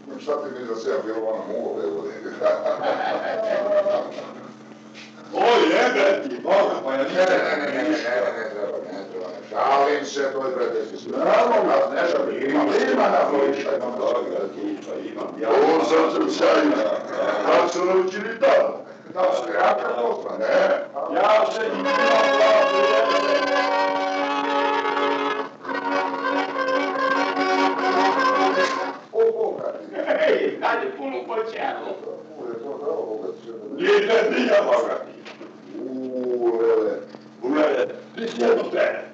Šta ti mi za sebe bilo ono mulo, evo ne. O jebe ti, Boga, pa ja Ne treba. Šalim se, to je predesi sve. Znamo, Ne šalim, ima na Flojiša, imam to sve. Ja ovo sam se sjajno. Kako su naučili to? Da se jaka posla, ne? Ja se imam Ej, kad je puno počelo. Nije te ti ja bogati. Lele. Ti si jedno tebe.